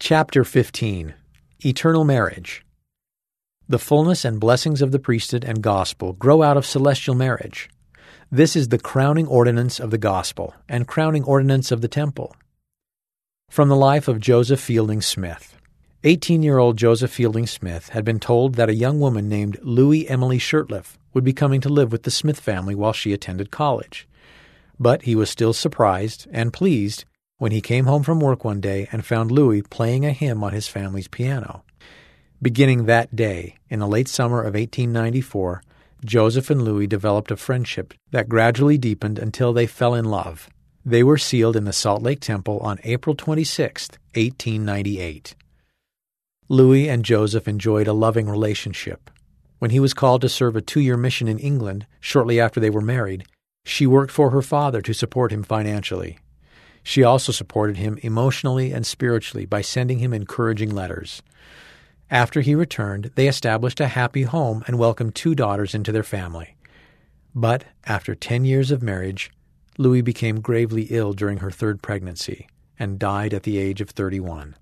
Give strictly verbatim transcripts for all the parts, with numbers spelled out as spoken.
Chapter fifteen. Eternal Marriage. The fullness and blessings of the priesthood and gospel grow out of celestial marriage. This is the crowning ordinance of the gospel and crowning ordinance of the temple. From the life of Joseph Fielding Smith. Eighteen-year-old Joseph Fielding Smith had been told that a young woman named Louie Emily Shurtleff would be coming to live with the Smith family while she attended college. But he was still surprised and pleased when he came home from work one day and found Louie playing a hymn on his family's piano. Beginning that day, in the late summer of eighteen ninety-four, Joseph and Louie developed a friendship that gradually deepened until they fell in love. They were sealed in the Salt Lake Temple on April twenty-sixth, eighteen ninety-eight. Louie and Joseph enjoyed a loving relationship. When he was called to serve a two-year mission in England shortly after they were married, she worked for her father to support him financially. She also supported him emotionally and spiritually by sending him encouraging letters. After he returned, they established a happy home and welcomed two daughters into their family. But after ten years of marriage, Louie became gravely ill during her third pregnancy and died at the age of thirty-one.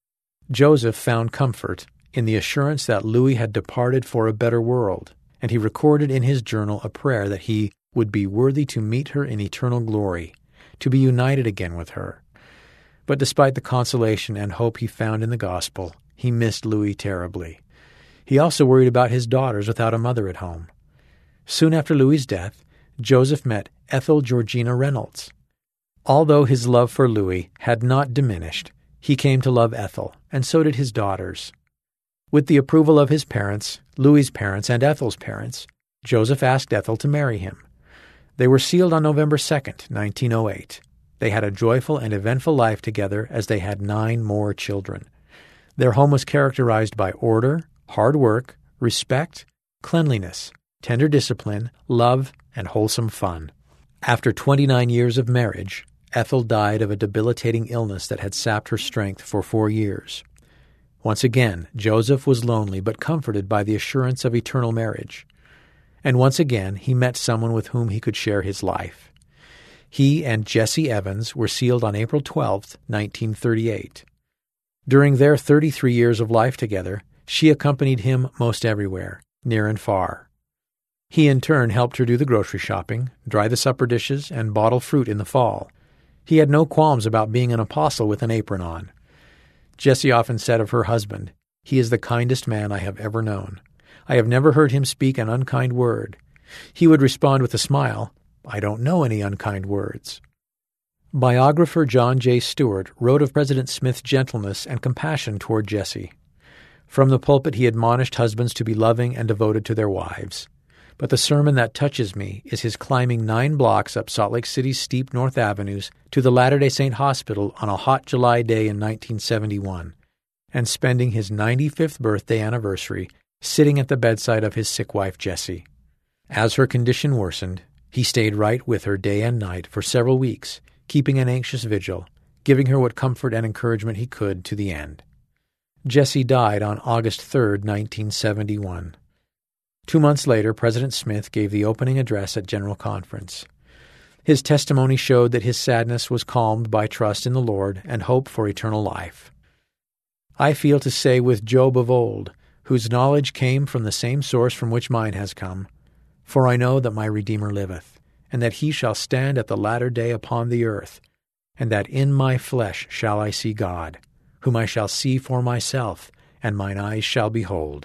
Joseph found comfort in the assurance that Louie had departed for a better world, and he recorded in his journal a prayer that he would be worthy to meet her in eternal glory, to be united again with her. But despite the consolation and hope he found in the gospel, he missed Louie terribly. He also worried about his daughters without a mother at home. Soon after Louie's death, Joseph met Ethel Georgina Reynolds. Although his love for Louie had not diminished, he came to love Ethel, and so did his daughters. With the approval of his parents, Louie's parents, and Ethel's parents, Joseph asked Ethel to marry him. They were sealed on November second, nineteen oh eight. They had a joyful and eventful life together as they had nine more children. Their home was characterized by order, hard work, respect, cleanliness, tender discipline, love, and wholesome fun. After twenty-nine years of marriage, Ethel died of a debilitating illness that had sapped her strength for four years. Once again, Joseph was lonely but comforted by the assurance of eternal marriage. And once again, he met someone with whom he could share his life. He and Jesse Evans were sealed on April twelfth, nineteen thirty-eight. During their thirty-three years of life together, she accompanied him most everywhere, near and far. He in turn helped her do the grocery shopping, dry the supper dishes, and bottle fruit in the fall. He had no qualms about being an apostle with an apron on. Jessie often said of her husband, "He is the kindest man I have ever known. I have never heard him speak an unkind word." He would respond with a smile, "I don't know any unkind words." Biographer John J. Stewart wrote of President Smith's gentleness and compassion toward Jessie. From the pulpit he admonished husbands to be loving and devoted to their wives. But the sermon that touches me is his climbing nine blocks up Salt Lake City's steep north avenues to the Latter-day Saint Hospital on a hot July day in nineteen seventy-one, and spending his ninety-fifth birthday anniversary sitting at the bedside of his sick wife Jessie. As her condition worsened, he stayed right with her day and night for several weeks, keeping an anxious vigil, giving her what comfort and encouragement he could to the end. Jessie died on August third, nineteen seventy-one. Two months later, President Smith gave the opening address at General Conference. His testimony showed that his sadness was calmed by trust in the Lord and hope for eternal life. "I feel to say with Job of old, whose knowledge came from the same source from which mine has come, for I know that my Redeemer liveth, and that he shall stand at the latter day upon the earth, and that in my flesh shall I see God, whom I shall see for myself, and mine eyes shall behold."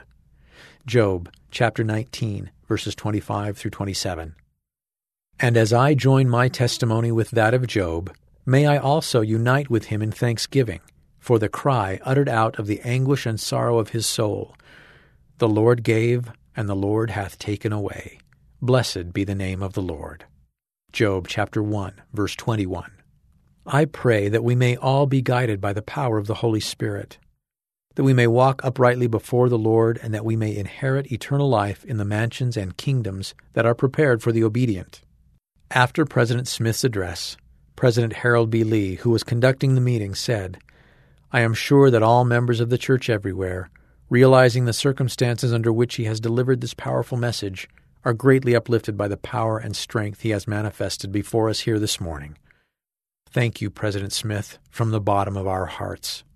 Job chapter nineteen, verses twenty-five through twenty-seven. And as I join my testimony with that of Job, may I also unite with him in thanksgiving for the cry uttered out of the anguish and sorrow of his soul, "The Lord gave, and the Lord hath taken away. Blessed be the name of the Lord." Job chapter one, verse twenty-one. I pray that we may all be guided by the power of the Holy Spirit, that we may walk uprightly before the Lord, and that we may inherit eternal life in the mansions and kingdoms that are prepared for the obedient. After President Smith's address, President Harold B. Lee, who was conducting the meeting, said, "I am sure that all members of the church everywhere, realizing the circumstances under which he has delivered this powerful message, are greatly uplifted by the power and strength he has manifested before us here this morning. Thank you, President Smith, from the bottom of our hearts."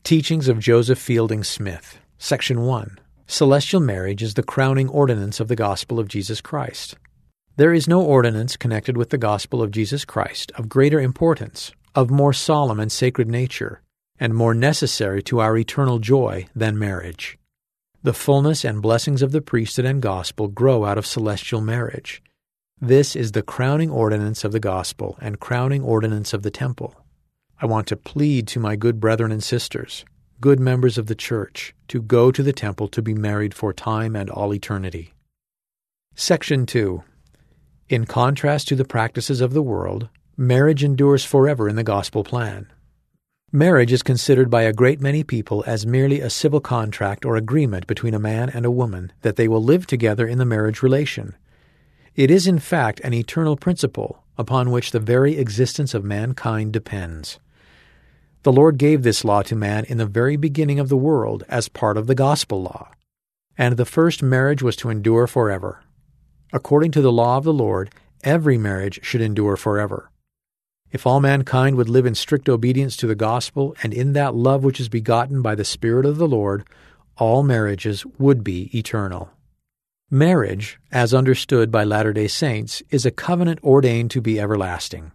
Teachings of Joseph Fielding Smith. Section one. Celestial marriage is the crowning ordinance of the gospel of Jesus Christ. There is no ordinance connected with the gospel of Jesus Christ of greater importance, of more solemn and sacred nature, and more necessary to our eternal joy than marriage. The fullness and blessings of the priesthood and gospel grow out of celestial marriage. This is the crowning ordinance of the gospel and crowning ordinance of the temple. I want to plead to my good brethren and sisters, good members of the church, to go to the temple to be married for time and all eternity. Section two. In contrast to the practices of the world, marriage endures forever in the gospel plan. Marriage is considered by a great many people as merely a civil contract or agreement between a man and a woman that they will live together in the marriage relation. It is in fact an eternal principle upon which the very existence of mankind depends. The Lord gave this law to man in the very beginning of the world as part of the gospel law, and the first marriage was to endure forever. According to the law of the Lord, every marriage should endure forever. If all mankind would live in strict obedience to the gospel and in that love which is begotten by the Spirit of the Lord, all marriages would be eternal. Marriage, as understood by Latter-day Saints, is a covenant ordained to be everlasting.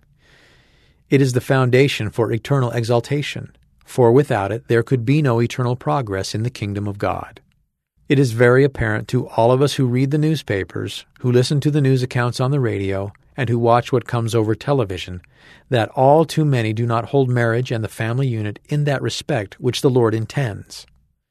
It is the foundation for eternal exaltation, for without it there could be no eternal progress in the kingdom of God. It is very apparent to all of us who read the newspapers, who listen to the news accounts on the radio, and who watch what comes over television, that all too many do not hold marriage and the family unit in that respect which the Lord intends.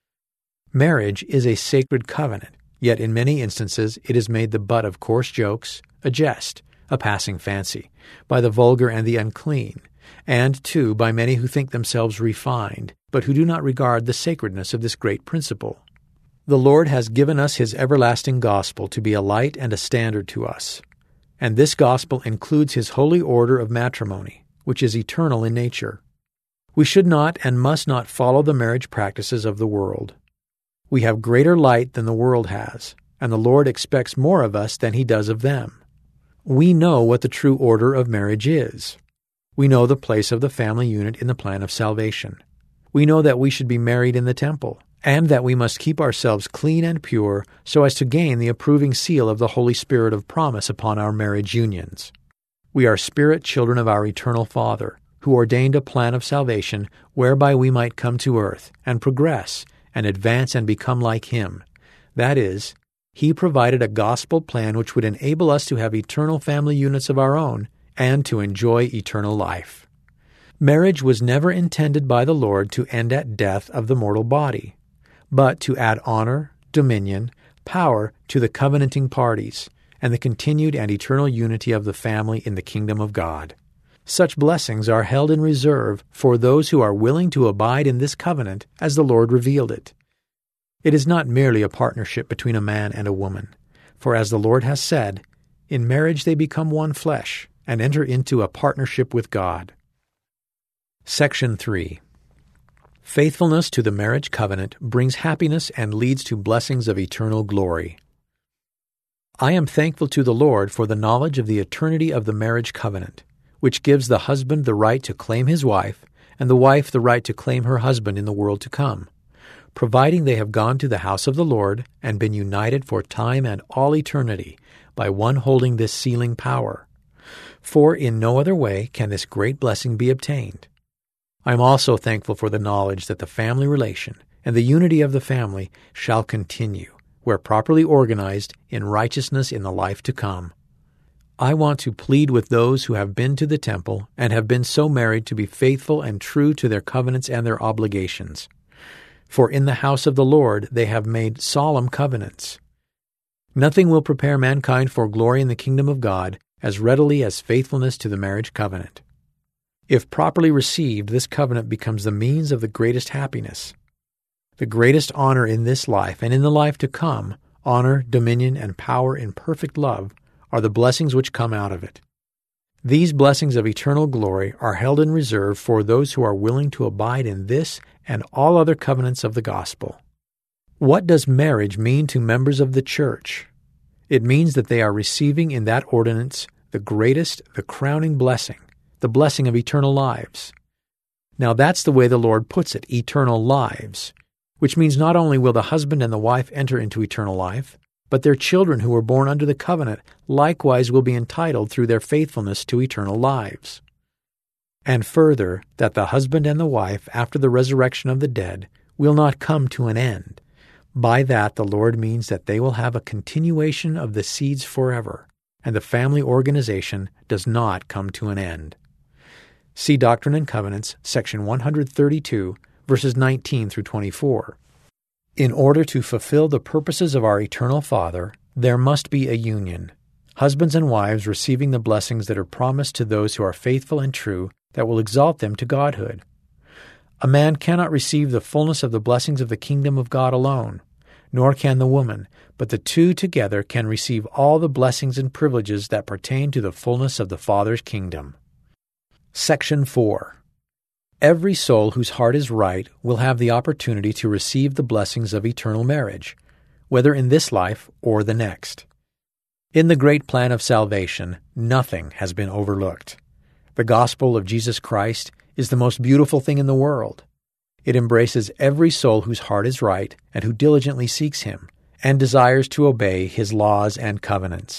Marriage is a sacred covenant, yet in many instances it is made the butt of coarse jokes, a jest, a passing fancy, by the vulgar and the unclean, and, too, by many who think themselves refined, but who do not regard the sacredness of this great principle. The Lord has given us His everlasting gospel to be a light and a standard to us, and this gospel includes His holy order of matrimony, which is eternal in nature. We should not and must not follow the marriage practices of the world. We have greater light than the world has, and the Lord expects more of us than He does of them. We know what the true order of marriage is. We know the place of the family unit in the plan of salvation. We know that we should be married in the temple, and that we must keep ourselves clean and pure so as to gain the approving seal of the Holy Spirit of promise upon our marriage unions. We are spirit children of our eternal Father, who ordained a plan of salvation whereby we might come to earth and progress and advance and become like Him. That is, He provided a gospel plan which would enable us to have eternal family units of our own and to enjoy eternal life. Marriage was never intended by the Lord to end at death of the mortal body, but to add honor, dominion, power to the covenanting parties, and the continued and eternal unity of the family in the kingdom of God. Such blessings are held in reserve for those who are willing to abide in this covenant as the Lord revealed it. It is not merely a partnership between a man and a woman, for as the Lord has said, in marriage they become one flesh and enter into a partnership with God. Section three. Faithfulness to the marriage covenant brings happiness and leads to blessings of eternal glory. I am thankful to the Lord for the knowledge of the eternity of the marriage covenant, which gives the husband the right to claim his wife, and the wife the right to claim her husband in the world to come, providing they have gone to the house of the Lord and been united for time and all eternity by one holding this sealing power. For in no other way can this great blessing be obtained. I am also thankful for the knowledge that the family relation and the unity of the family shall continue, where properly organized, in righteousness in the life to come. I want to plead with those who have been to the temple and have been so married to be faithful and true to their covenants and their obligations. For in the house of the Lord they have made solemn covenants. Nothing will prepare mankind for glory in the kingdom of God as readily as faithfulness to the marriage covenant. If properly received, this covenant becomes the means of the greatest happiness. The greatest honor in this life and in the life to come, honor, dominion, and power in perfect love, are the blessings which come out of it. These blessings of eternal glory are held in reserve for those who are willing to abide in this and all other covenants of the gospel. What does marriage mean to members of the church? It means that they are receiving in that ordinance the greatest, the crowning blessing, the blessing of eternal lives. Now that's the way the Lord puts it, eternal lives, which means not only will the husband and the wife enter into eternal life, but their children who were born under the covenant likewise will be entitled through their faithfulness to eternal lives. And further, that the husband and the wife, after the resurrection of the dead, will not come to an end. By that the Lord means that they will have a continuation of the seeds forever, and the family organization does not come to an end. See Doctrine and Covenants, section one thirty-two, verses nineteen through twenty-four. In order to fulfill the purposes of our eternal Father, there must be a union, husbands and wives receiving the blessings that are promised to those who are faithful and true, that will exalt them to godhood. A man cannot receive the fullness of the blessings of the kingdom of God alone, nor can the woman, but the two together can receive all the blessings and privileges that pertain to the fullness of the Father's kingdom. Section four. Every soul whose heart is right will have the opportunity to receive the blessings of eternal marriage, whether in this life or the next. In the great plan of salvation, nothing has been overlooked. The gospel of Jesus Christ is the most beautiful thing in the world. It embraces every soul whose heart is right and who diligently seeks Him and desires to obey His laws and covenants.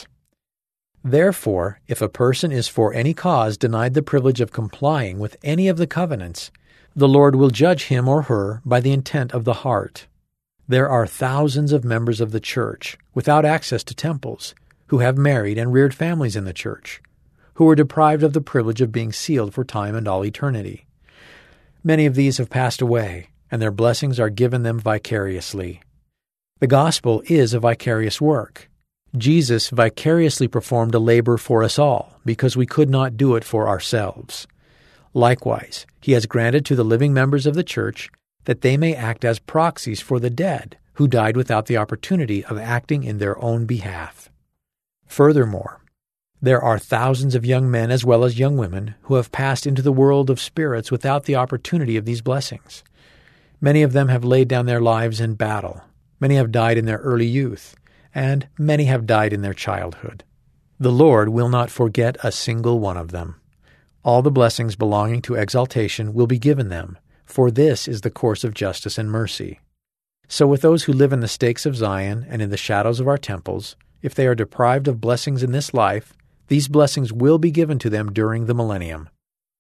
Therefore, if a person is for any cause denied the privilege of complying with any of the covenants, the Lord will judge him or her by the intent of the heart. There are thousands of members of the church without access to temples, who have married and reared families in the church, who are deprived of the privilege of being sealed for time and all eternity. Many of these have passed away, and their blessings are given them vicariously. The gospel is a vicarious work. Jesus vicariously performed a labor for us all, because we could not do it for ourselves. Likewise, He has granted to the living members of the church that they may act as proxies for the dead, who died without the opportunity of acting in their own behalf. Furthermore, there are thousands of young men as well as young women who have passed into the world of spirits without the opportunity of these blessings. Many of them have laid down their lives in battle. Many have died in their early youth, and many have died in their childhood. The Lord will not forget a single one of them. All the blessings belonging to exaltation will be given them, for this is the course of justice and mercy. So with those who live in the stakes of Zion and in the shadows of our temples, if they are deprived of blessings in this life, these blessings will be given to them during the millennium.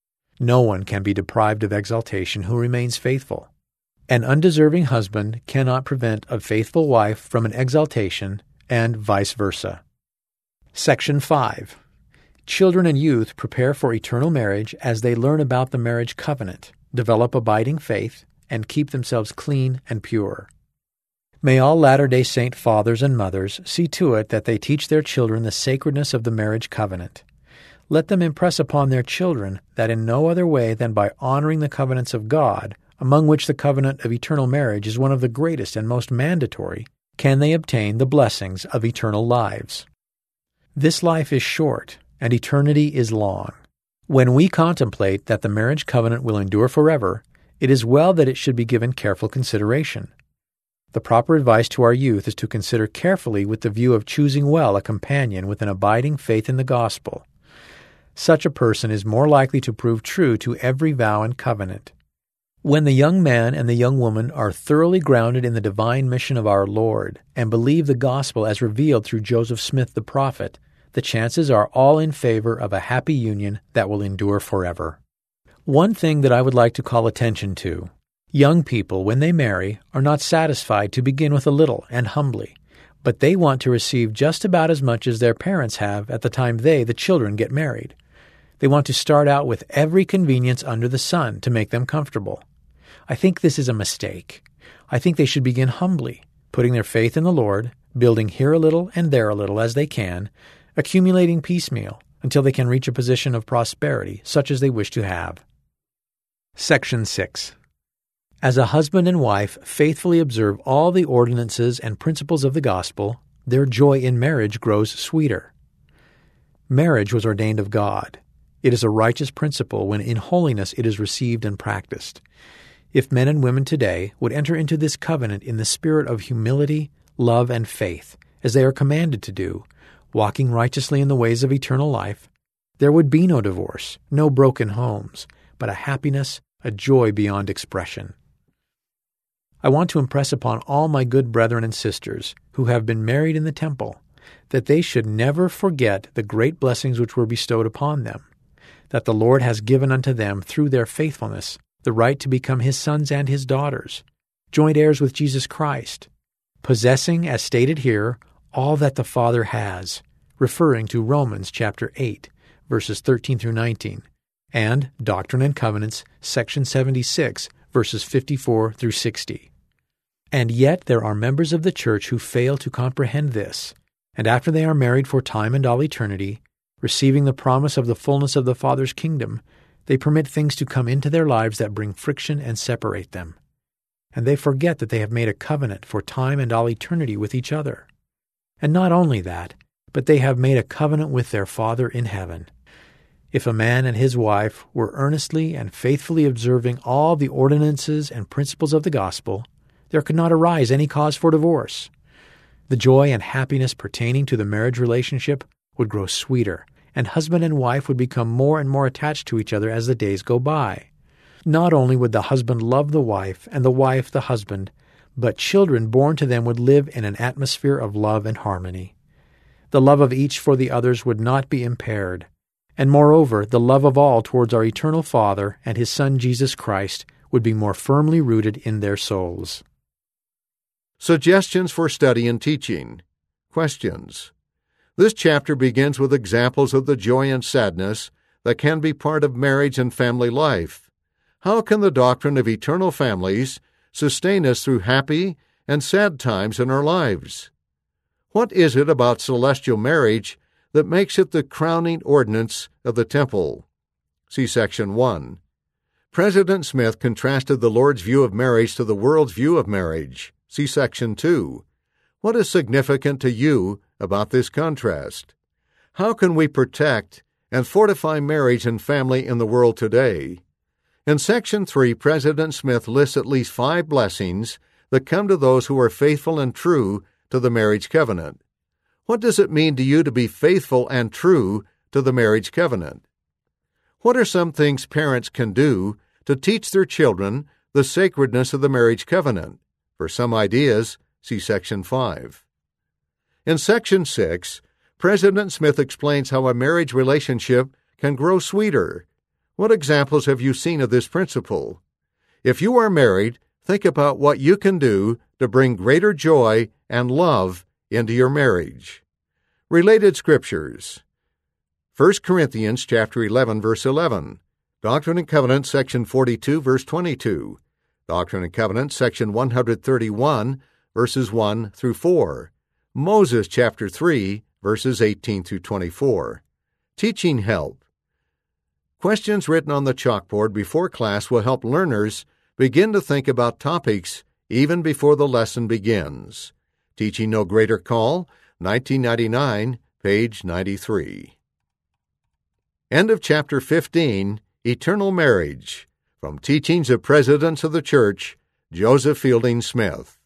No one can be deprived of exaltation who remains faithful. An undeserving husband cannot prevent a faithful wife from an exaltation, and vice versa. Section five. Children and youth prepare for eternal marriage as they learn about the marriage covenant, develop abiding faith, and keep themselves clean and pure. May all Latter-day Saint fathers and mothers see to it that they teach their children the sacredness of the marriage covenant. Let them impress upon their children that in no other way than by honoring the covenants of God, among which the covenant of eternal marriage is one of the greatest and most mandatory, can they obtain the blessings of eternal lives. This life is short, and eternity is long. When we contemplate that the marriage covenant will endure forever, it is well that it should be given careful consideration. The proper advice to our youth is to consider carefully with the view of choosing well a companion with an abiding faith in the gospel. Such a person is more likely to prove true to every vow and covenant. When the young man and the young woman are thoroughly grounded in the divine mission of our Lord and believe the gospel as revealed through Joseph Smith the prophet, the chances are all in favor of a happy union that will endure forever. One thing that I would like to call attention to: young people, when they marry, are not satisfied to begin with a little and humbly, but they want to receive just about as much as their parents have at the time they, the children, get married. They want to start out with every convenience under the sun to make them comfortable. I think this is a mistake. I think they should begin humbly, putting their faith in the Lord, building here a little and there a little as they can, accumulating piecemeal until they can reach a position of prosperity such as they wish to have. Section six. As a husband and wife faithfully observe all the ordinances and principles of the gospel, their joy in marriage grows sweeter. Marriage was ordained of God. It is a righteous principle when in holiness it is received and practiced. If men and women today would enter into this covenant in the spirit of humility, love, and faith, as they are commanded to do, walking righteously in the ways of eternal life, there would be no divorce, no broken homes, but a happiness, a joy beyond expression. I want to impress upon all my good brethren and sisters who have been married in the temple that they should never forget the great blessings which were bestowed upon them, that the Lord has given unto them through their faithfulness the right to become His sons and His daughters, joint heirs with Jesus Christ, possessing, as stated here, all that the Father has, referring to Romans chapter eight, verses thirteen through nineteen, and Doctrine and Covenants, section seventy-six, verses fifty-four through sixty. And yet there are members of the church who fail to comprehend this, and after they are married for time and all eternity, receiving the promise of the fullness of the Father's kingdom, they permit things to come into their lives that bring friction and separate them. And they forget that they have made a covenant for time and all eternity with each other. And not only that, but they have made a covenant with their Father in heaven. If a man and his wife were earnestly and faithfully observing all the ordinances and principles of the gospel, there could not arise any cause for divorce. The joy and happiness pertaining to the marriage relationship would grow sweeter, and husband and wife would become more and more attached to each other as the days go by. Not only would the husband love the wife and the wife the husband, but children born to them would live in an atmosphere of love and harmony. The love of each for the others would not be impaired, and moreover, the love of all towards our eternal Father and His Son Jesus Christ would be more firmly rooted in their souls. Suggestions for study and teaching. Questions. This chapter begins with examples of the joy and sadness that can be part of marriage and family life. How can the doctrine of eternal families sustain us through happy and sad times in our lives? What is it about celestial marriage that makes it the crowning ordinance of the temple? See Section one. President Smith contrasted the Lord's view of marriage to the world's view of marriage. See Section two. What is significant to you about this contrast? How can we protect and fortify marriage and family in the world today? In Section three, President Smith lists at least five blessings that come to those who are faithful and true to the marriage covenant. What does it mean to you to be faithful and true to the marriage covenant? What are some things parents can do to teach their children the sacredness of the marriage covenant? For some ideas, see Section five. In Section six, President Smith explains how a marriage relationship can grow sweeter. What examples have you seen of this principle? If you are married, think about what you can do to bring greater joy and love into your marriage. Related scriptures. First Corinthians chapter eleven, verse eleven. Doctrine and Covenants, section forty-two, verse twenty-two. Doctrine and Covenants, section one thirty-one, verses one through four. Moses chapter three, verses eighteen through twenty-four. Teaching help. Questions written on the chalkboard before class will help learners begin to think about topics even before the lesson begins. Teaching No Greater Call, nineteen ninety-nine, page ninety-three. End of chapter fifteen, Eternal Marriage. From Teachings of Presidents of the Church, Joseph Fielding Smith.